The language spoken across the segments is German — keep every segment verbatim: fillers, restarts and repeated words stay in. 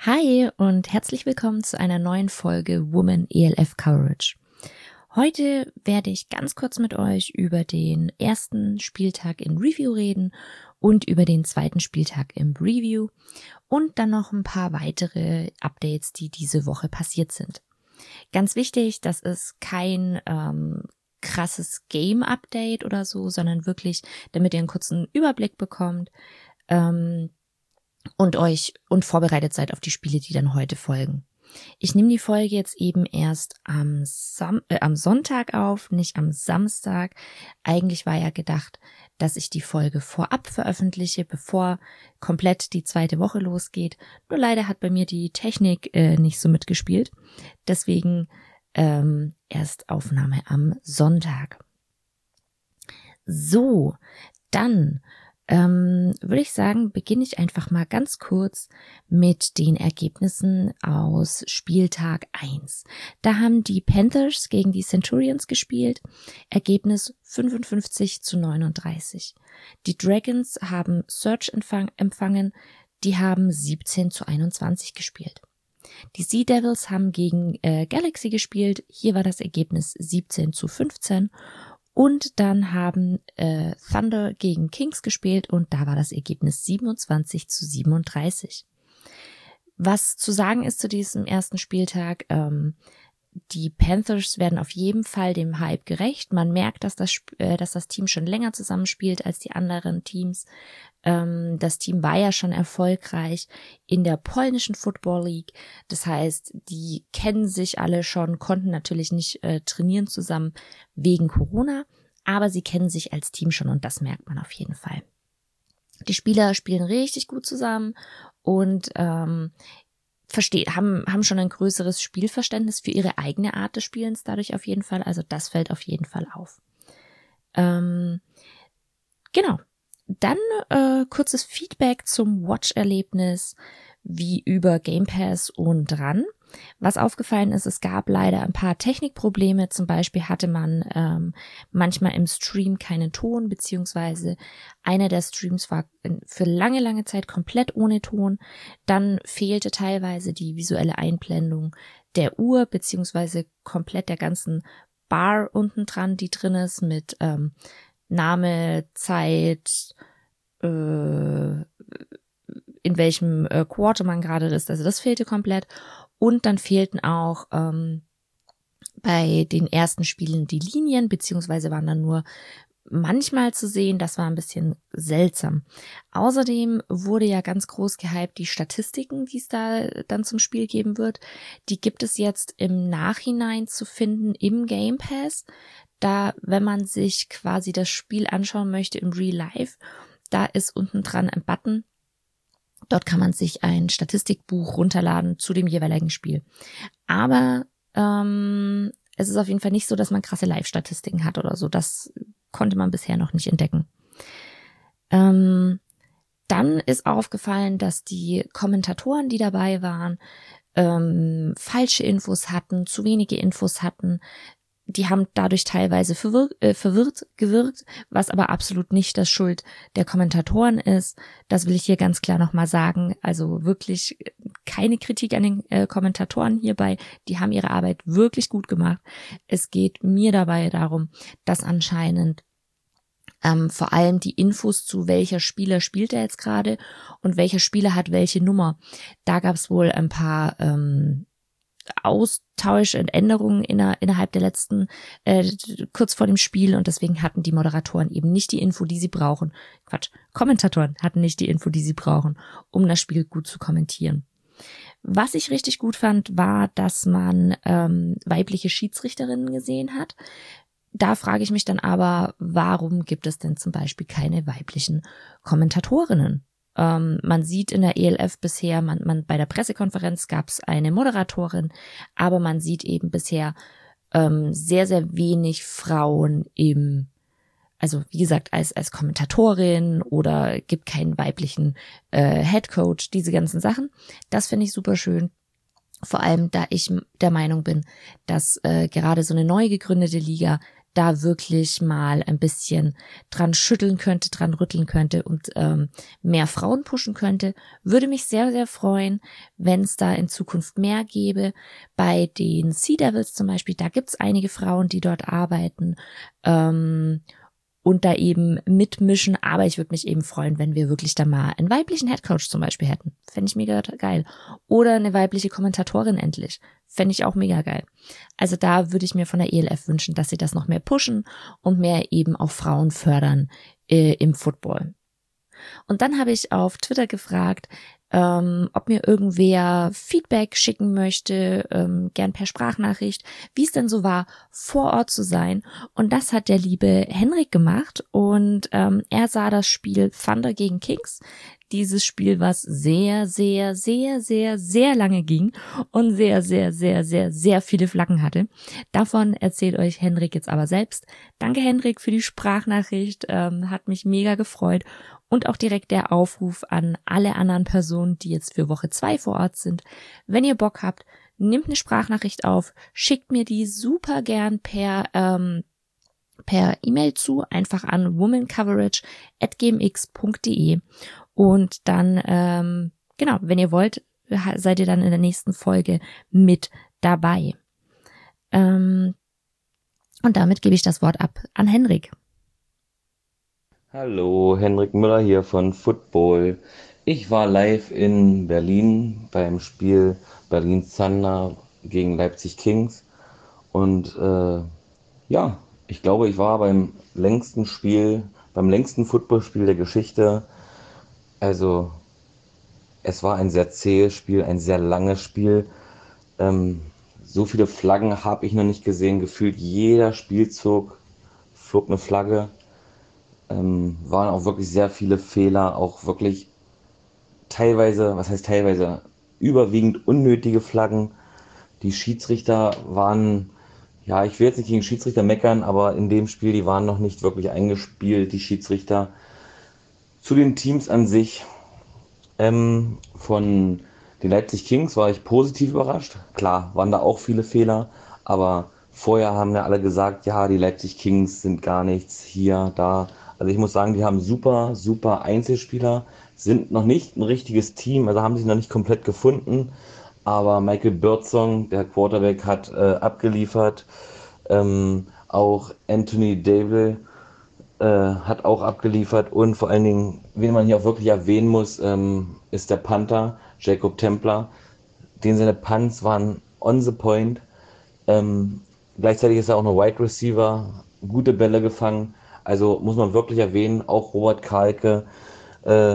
Hi und herzlich willkommen zu einer neuen Folge Women E L F Coverage. Heute werde ich ganz kurz mit euch über den ersten Spieltag in Review reden und über den zweiten Spieltag im Review und dann noch ein paar weitere Updates, die diese Woche passiert sind. Ganz wichtig, das ist kein ähm, krasses Game-Update oder so, sondern wirklich, damit ihr einen kurzen Überblick bekommt, ähm, und euch und vorbereitet seid auf die Spiele, die dann heute folgen. Ich nehme die Folge jetzt eben erst am, Sam- äh, am Sonntag auf, nicht am Samstag. Eigentlich war ja gedacht, dass ich die Folge vorab veröffentliche, bevor komplett die zweite Woche losgeht. Nur leider hat bei mir die Technik äh, nicht so mitgespielt. Deswegen ähm, erst Aufnahme am Sonntag. So, dann Ähm, würde ich sagen, beginne ich einfach mal ganz kurz mit den Ergebnissen aus Spieltag eins. Da haben die Panthers gegen die Centurions gespielt, Ergebnis fünfundfünfzig zu neununddreißig. Die Dragons haben Surge empfang- empfangen, die haben siebzehn zu einundzwanzig gespielt. Die Sea Devils haben gegen äh, Galaxy gespielt, hier war das Ergebnis siebzehn zu fünfzehn. Und dann haben äh, Thunder gegen Kings gespielt und da war das Ergebnis siebenundzwanzig zu siebenunddreißig. Was zu sagen ist zu diesem ersten Spieltag, ähm, die Panthers werden auf jeden Fall dem Hype gerecht. Man merkt, dass das, äh, dass das Team schon länger zusammenspielt als die anderen Teams. Ähm, das Team war ja schon erfolgreich in der polnischen Football League. Das heißt, die kennen sich alle schon, konnten natürlich nicht äh, trainieren zusammen wegen Corona, aber sie kennen sich als Team schon und das merkt man auf jeden Fall. Die Spieler spielen richtig gut zusammen und ähm, versteh, haben, haben schon ein größeres Spielverständnis für ihre eigene Art des Spielens dadurch auf jeden Fall. Also das fällt auf jeden Fall auf. Ähm, genau. Dann äh, kurzes Feedback zum Watch-Erlebnis wie über Game Pass und RAN. Was aufgefallen ist, es gab leider ein paar Technikprobleme. Zum Beispiel hatte man ähm, manchmal im Stream keinen Ton, beziehungsweise einer der Streams war für lange, lange Zeit komplett ohne Ton. Dann fehlte teilweise die visuelle Einblendung der Uhr, beziehungsweise komplett der ganzen Bar unten dran, die drin ist mit ähm, Name, Zeit, äh, in welchem äh, Quarter man gerade ist. Also das fehlte komplett. Und dann fehlten auch ähm, bei den ersten Spielen die Linien, beziehungsweise waren dann nur manchmal zu sehen. Das war ein bisschen seltsam. Außerdem wurde ja ganz groß gehypt die Statistiken, die es da dann zum Spiel geben wird. Die gibt es jetzt im Nachhinein zu finden im Game Pass. Da, wenn man sich quasi das Spiel anschauen möchte im Real Life, da ist unten dran ein Button. Dort kann man sich ein Statistikbuch runterladen zu dem jeweiligen Spiel. Aber ähm, es ist auf jeden Fall nicht so, dass man krasse Live-Statistiken hat oder so. Das konnte man bisher noch nicht entdecken. Ähm, dann ist aufgefallen, dass die Kommentatoren, die dabei waren, ähm, falsche Infos hatten, zu wenige Infos hatten. Die haben dadurch teilweise verwirr- äh, verwirrt gewirkt, was aber absolut nicht das Schuld der Kommentatoren ist. Das will ich hier ganz klar nochmal sagen. Also wirklich keine Kritik an den äh, Kommentatoren hierbei. Die haben ihre Arbeit wirklich gut gemacht. Es geht mir dabei darum, dass anscheinend ähm, vor allem die Infos zu welcher Spieler spielt er jetzt gerade und welcher Spieler hat welche Nummer. Da gab es wohl ein paar ähm, Austausch und Änderungen inner, innerhalb der letzten, äh, kurz vor dem Spiel und deswegen hatten die Moderatoren eben nicht die Info, die sie brauchen. Quatsch, Kommentatoren hatten nicht die Info, die sie brauchen, um das Spiel gut zu kommentieren. Was ich richtig gut fand, war, dass man ähm, weibliche Schiedsrichterinnen gesehen hat. Da frage ich mich dann aber, warum gibt es denn zum Beispiel keine weiblichen Kommentatorinnen? Ähm, man sieht in der E L F bisher, man, man bei der Pressekonferenz gab es eine Moderatorin, aber man sieht eben bisher ähm, sehr, sehr wenig Frauen im, also wie gesagt, als als Kommentatorin oder gibt keinen weiblichen äh, Headcoach, diese ganzen Sachen. Das finde ich super schön. Vor allem, da ich der Meinung bin, dass äh, gerade so eine neu gegründete Liga da wirklich mal ein bisschen dran schütteln könnte, dran rütteln könnte und ähm, mehr Frauen pushen könnte. Würde mich sehr, sehr freuen, wenn es da in Zukunft mehr gäbe. Bei den Sea Devils zum Beispiel, da gibt's einige Frauen, die dort arbeiten. Ähm, und da eben mitmischen, aber ich würde mich eben freuen, wenn wir wirklich da mal einen weiblichen Headcoach zum Beispiel hätten. Fände ich mega geil. Oder eine weibliche Kommentatorin endlich. Fände ich auch mega geil. Also da würde ich mir von der E L F wünschen, dass sie das noch mehr pushen und mehr eben auch Frauen fördern äh, im Football. Und dann habe ich auf Twitter gefragt, ähm, ob mir irgendwer Feedback schicken möchte, ähm, gern per Sprachnachricht, wie es denn so war, vor Ort zu sein. Und das hat der liebe Henrik gemacht und ähm, er sah das Spiel Thunder gegen Kings. Dieses Spiel, was sehr, sehr, sehr, sehr, sehr lange ging und sehr, sehr, sehr, sehr, sehr viele Flaggen hatte. Davon erzählt euch Henrik jetzt aber selbst. Danke Henrik für die Sprachnachricht, ähm, hat mich mega gefreut. Und auch direkt der Aufruf an alle anderen Personen, die jetzt für Woche zwei vor Ort sind. Wenn ihr Bock habt, nehmt eine Sprachnachricht auf, schickt mir die super gern per ähm, per E-Mail zu, einfach an womancoverage at gmx punkt de und dann, ähm, genau, wenn ihr wollt, seid ihr dann in der nächsten Folge mit dabei. Ähm, und damit gebe ich das Wort ab an Henrik. Hallo, Henrik Müller hier von Football. Ich war live in Berlin beim Spiel Berlin Thunder gegen Leipzig Kings und äh, ja, ich glaube, ich war beim längsten Spiel, beim längsten Footballspiel der Geschichte. Also es war ein sehr zähes Spiel, ein sehr langes Spiel. Ähm, so viele Flaggen habe ich noch nicht gesehen. Gefühlt jeder Spielzug flog eine Flagge. Ähm, waren auch wirklich sehr viele Fehler, auch wirklich teilweise, was heißt teilweise, überwiegend unnötige Flaggen. Die Schiedsrichter waren, ja, ich will jetzt nicht gegen Schiedsrichter meckern, aber in dem Spiel, die waren noch nicht wirklich eingespielt, die Schiedsrichter. Zu den Teams an sich, ähm, von den Leipzig Kings war ich positiv überrascht. Klar, waren da auch viele Fehler, aber vorher haben ja alle gesagt, ja, die Leipzig Kings sind gar nichts, hier, da. Also ich muss sagen, die haben super, super Einzelspieler, sind noch nicht ein richtiges Team, also haben sich noch nicht komplett gefunden. Aber Michael Birdsong, der Quarterback, hat äh, abgeliefert. Ähm, auch Anthony Dable äh, hat auch abgeliefert. Und vor allen Dingen, wen man hier auch wirklich erwähnen muss, ähm, ist der Panther, Jacob Templer. Den seine Punts waren on the point. Ähm, gleichzeitig ist er auch noch Wide Receiver, gute Bälle gefangen. Also muss man wirklich erwähnen, auch Robert Kalke, äh,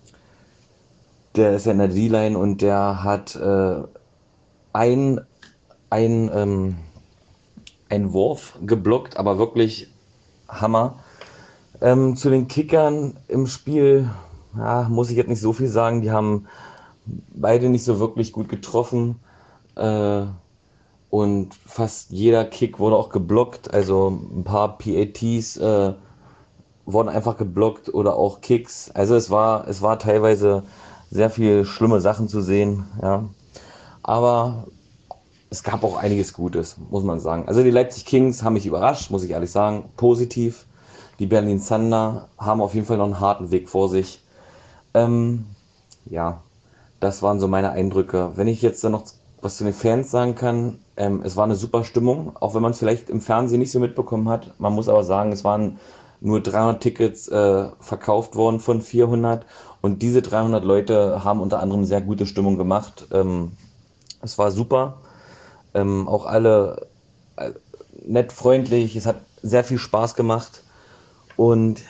der ist ja in der D-Line und der hat äh, ein, ein, ähm, ein Wurf geblockt, aber wirklich Hammer. Ähm, zu den Kickern im Spiel, ja, muss ich jetzt nicht so viel sagen. Die haben beide nicht so wirklich gut getroffen. Äh, und fast jeder Kick wurde auch geblockt. Also ein paar P A Ts äh, wurden einfach geblockt oder auch Kicks. Also es war, es war teilweise sehr viel schlimme Sachen zu sehen. Ja. Aber es gab auch einiges Gutes, muss man sagen. Also die Leipzig Kings haben mich überrascht, muss ich ehrlich sagen. Positiv. Die Berlin Thunder haben auf jeden Fall noch einen harten Weg vor sich. Ähm, ja, das waren so meine Eindrücke. Wenn ich jetzt dann noch was zu den Fans sagen kann, ähm, es war eine super Stimmung, auch wenn man es vielleicht im Fernsehen nicht so mitbekommen hat. Man muss aber sagen, es waren nur dreihundert Tickets äh, verkauft worden von vierhundert und diese dreihundert Leute haben unter anderem sehr gute Stimmung gemacht. Ähm, es war super. Ähm, auch alle äh, nett, freundlich. Es hat sehr viel Spaß gemacht. Und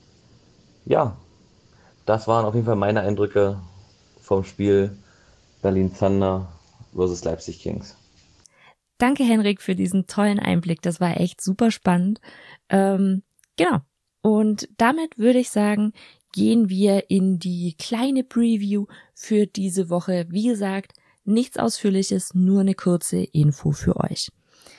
ja, das waren auf jeden Fall meine Eindrücke vom Spiel Berlin Thunder versus Leipzig Kings. Danke, Henrik, für diesen tollen Einblick. Das war echt super spannend. Ähm, genau. Und damit würde ich sagen, gehen wir in die kleine Preview für diese Woche. Wie gesagt, nichts Ausführliches, nur eine kurze Info für euch.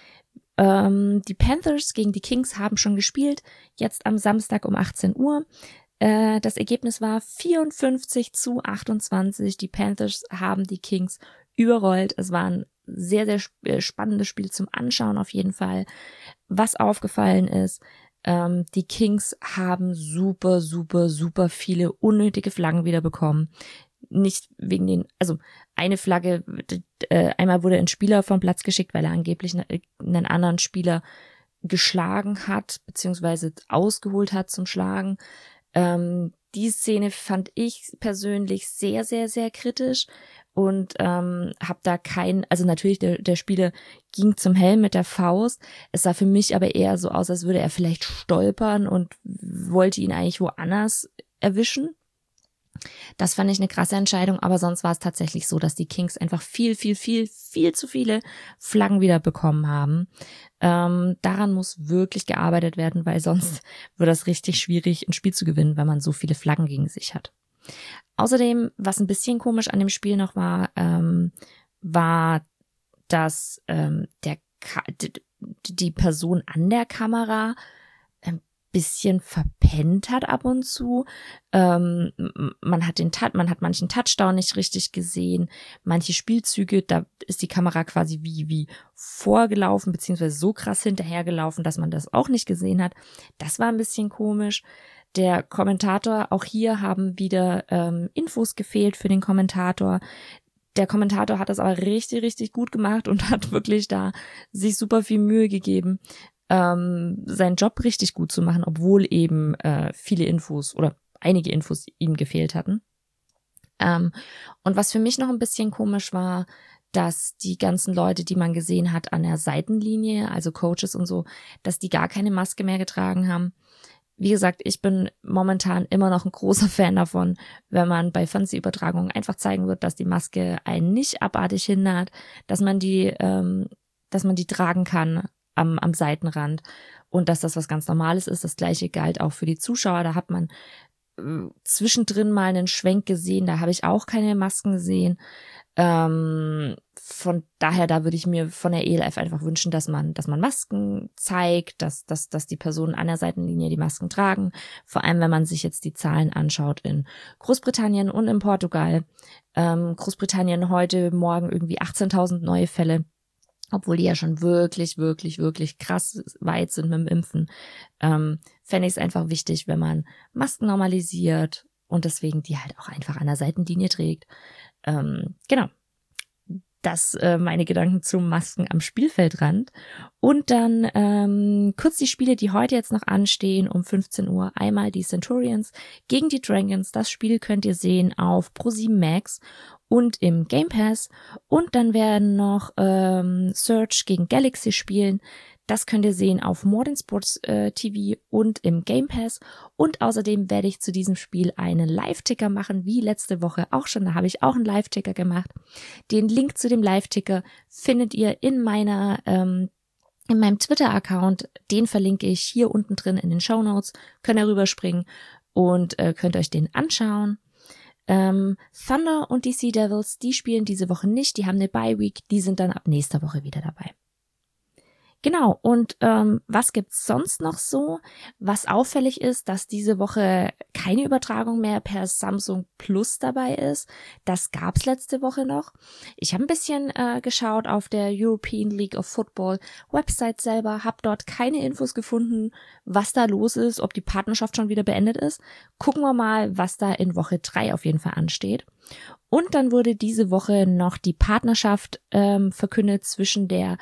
Ähm, die Panthers gegen die Kings haben schon gespielt, jetzt am Samstag um achtzehn Uhr. Äh, das Ergebnis war vierundfünfzig zu achtundzwanzig. Die Panthers haben die Kings überrollt. Es war ein sehr, sehr spannendes Spiel zum Anschauen auf jeden Fall. was aufgefallen ist, ähm, die Kings haben super, super, super viele unnötige Flaggen wieder bekommen. Nicht wegen den, also eine Flagge, äh, einmal wurde ein Spieler vom Platz geschickt, weil er angeblich einen anderen Spieler geschlagen hat, beziehungsweise ausgeholt hat zum Schlagen. Ähm, die Szene fand ich persönlich sehr, sehr, sehr kritisch und ähm, habe da kein, also natürlich der, der Spieler ging zum Helm mit der Faust. Es sah für mich aber eher so aus, als würde er vielleicht stolpern und wollte ihn eigentlich woanders erwischen. Das fand ich eine krasse Entscheidung, aber sonst war es tatsächlich so, dass die Kings einfach viel, viel, viel, viel zu viele Flaggen wieder bekommen haben. Ähm, daran muss wirklich gearbeitet werden, weil sonst wird das richtig schwierig, ein Spiel zu gewinnen, wenn man so viele Flaggen gegen sich hat. Außerdem, was ein bisschen komisch an dem Spiel noch war, ähm, war, dass ähm, der Ka- die Person an der Kamera ein bisschen verpennt hat ab und zu. Ähm, man hat den man hat manchen Touchdown nicht richtig gesehen, manche Spielzüge, da ist die Kamera quasi wie wie vorgelaufen beziehungsweise so krass hinterhergelaufen, dass man das auch nicht gesehen hat. Das war ein bisschen komisch. Der Kommentator, auch hier haben wieder ähm, Infos gefehlt für den Kommentator. Der Kommentator hat das aber richtig, richtig gut gemacht und hat wirklich da sich super viel Mühe gegeben, ähm, seinen Job richtig gut zu machen, obwohl eben äh, viele Infos oder einige Infos ihm gefehlt hatten. Ähm, und was für mich noch ein bisschen komisch war, dass die ganzen Leute, die man gesehen hat an der Seitenlinie, also Coaches und so, dass die gar keine Maske mehr getragen haben. Wie gesagt, ich bin momentan immer noch ein großer Fan davon, wenn man bei Fernsehübertragungen einfach zeigen wird, dass die Maske einen nicht abartig hindert, dass man die, ähm, dass man die tragen kann am, am Seitenrand und dass das was ganz Normales ist. Das Gleiche galt auch für die Zuschauer. Da hat man äh, zwischendrin mal einen Schwenk gesehen, da habe ich auch keine Masken gesehen. Ähm, von daher, da würde ich mir von der E L F einfach wünschen, dass man, dass man Masken zeigt, dass, dass, dass die Personen an der Seitenlinie die Masken tragen. Vor allem, wenn man sich jetzt die Zahlen anschaut in Großbritannien und in Portugal. Ähm, Großbritannien heute, morgen irgendwie achtzehntausend neue Fälle, obwohl die ja schon wirklich, wirklich, wirklich krass weit sind mit dem Impfen. Ähm, fände ich es einfach wichtig, wenn man Masken normalisiert und deswegen die halt auch einfach an der Seitenlinie trägt. Ähm, genau. Das äh, meine Gedanken zu Masken am Spielfeldrand. Und dann ähm, kurz die Spiele, die heute jetzt noch anstehen um fünfzehn Uhr. Einmal die Centurions gegen die Dragons. Das Spiel könnt ihr sehen auf ProSieben Max und im Game Pass. Und dann werden noch ähm, Surge gegen Galaxy spielen. Das könnt ihr sehen auf Modern Sports äh, T V und im Game Pass. Und außerdem werde ich zu diesem Spiel einen Live-Ticker machen, wie letzte Woche auch schon. Da habe ich auch einen Live-Ticker gemacht. Den Link zu dem Live-Ticker findet ihr in meiner ähm, in meinem Twitter-Account. Den verlinke ich hier unten drin in den Shownotes. Könnt ihr rüberspringen und äh, könnt euch den anschauen. Ähm, Thunder und die Sea Devils, die spielen diese Woche nicht. Die haben eine Bye-Week. Die sind dann ab nächster Woche wieder dabei. Genau, und ähm, was gibt's sonst noch so? Was auffällig ist, dass diese Woche keine Übertragung mehr per Samsung Plus dabei ist. Das gab's letzte Woche noch. Ich habe ein bisschen äh, geschaut auf der European League of Football Website selber, habe dort keine Infos gefunden, was da los ist, ob die Partnerschaft schon wieder beendet ist. Gucken wir mal, was da in Woche drei auf jeden Fall ansteht. Und dann wurde diese Woche noch die Partnerschaft ähm, verkündet zwischen der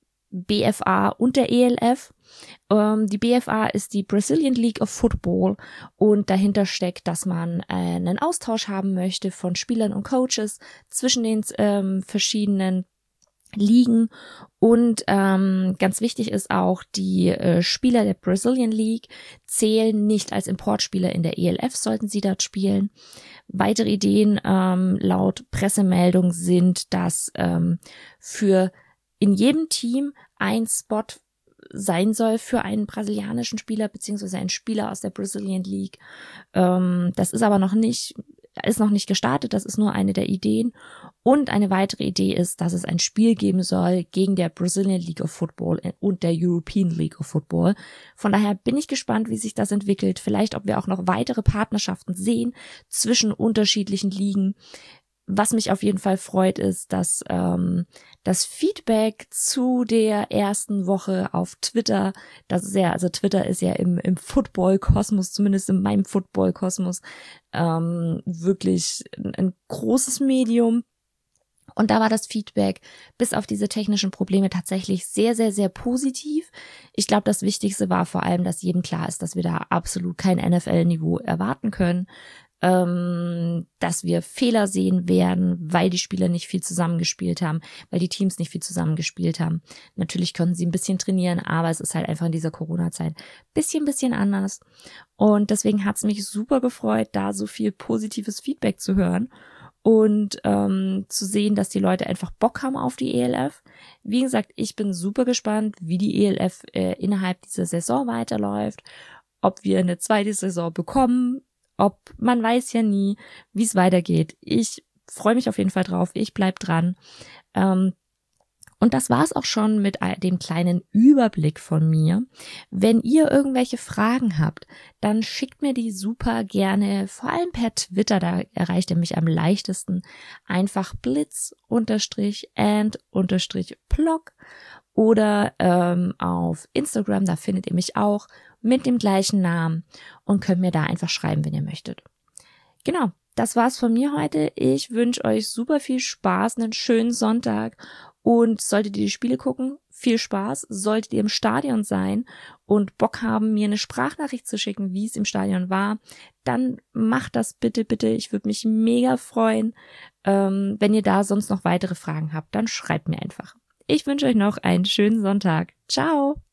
B F A und der E L F. Ähm, die B F A ist die Brazilian League of Football und dahinter steckt, dass man äh, einen Austausch haben möchte von Spielern und Coaches zwischen den ähm, verschiedenen Ligen und ähm, ganz wichtig ist auch, die äh, Spieler der Brazilian League zählen nicht als Importspieler in der E L F, sollten sie dort spielen. Weitere Ideen ähm, laut Pressemeldung sind, dass ähm, für in jedem Team ein Spot sein soll für einen brasilianischen Spieler beziehungsweise einen Spieler aus der Brazilian League. Ähm, das ist aber noch nicht, ist noch nicht gestartet, das ist nur eine der Ideen. Und eine weitere Idee ist, dass es ein Spiel geben soll gegen der Brazilian League of Football und der European League of Football. Von daher bin ich gespannt, wie sich das entwickelt. Vielleicht, ob wir auch noch weitere Partnerschaften sehen zwischen unterschiedlichen Ligen. Was mich auf jeden Fall freut, ist, dass ähm, das Feedback zu der ersten Woche auf Twitter, das ist ja, also Twitter ist ja im, im Football-Kosmos, zumindest in meinem Football-Kosmos, ähm, wirklich ein, ein großes Medium. Und da war das Feedback bis auf diese technischen Probleme tatsächlich sehr, sehr, sehr positiv. Ich glaube, das Wichtigste war vor allem, dass jedem klar ist, dass wir da absolut kein N F L-Niveau erwarten können, ähm, dass wir Fehler sehen werden, weil die Spieler nicht viel zusammengespielt haben, weil die Teams nicht viel zusammengespielt haben. Natürlich konnten sie ein bisschen trainieren, aber es ist halt einfach in dieser Corona-Zeit bisschen, bisschen anders. Und deswegen hat es mich super gefreut, da so viel positives Feedback zu hören. Und ähm, zu sehen, dass die Leute einfach Bock haben auf die E L F. Wie gesagt, ich bin super gespannt, wie die E L F äh, innerhalb dieser Saison weiterläuft, ob wir eine zweite Saison bekommen, ob, man weiß ja nie, wie es weitergeht. Ich freue mich auf jeden Fall drauf, ich bleib dran. Ähm, Und das war's auch schon mit dem kleinen Überblick von mir. Wenn ihr irgendwelche Fragen habt, dann schickt mir die super gerne, vor allem per Twitter, da erreicht ihr mich am leichtesten. Einfach blitz unterstrich and unterstrich blog oder ähm, auf Instagram, da findet ihr mich auch mit dem gleichen Namen und könnt mir da einfach schreiben, wenn ihr möchtet. Genau. Das war's von mir heute. Ich wünsche euch super viel Spaß, einen schönen Sonntag. Und solltet ihr die Spiele gucken, viel Spaß. Solltet ihr im Stadion sein und Bock haben, mir eine Sprachnachricht zu schicken, wie es im Stadion war, dann macht das bitte, bitte. Ich würde mich mega freuen. Ähm, wenn ihr da sonst noch weitere Fragen habt, dann schreibt mir einfach. Ich wünsche euch noch einen schönen Sonntag. Ciao!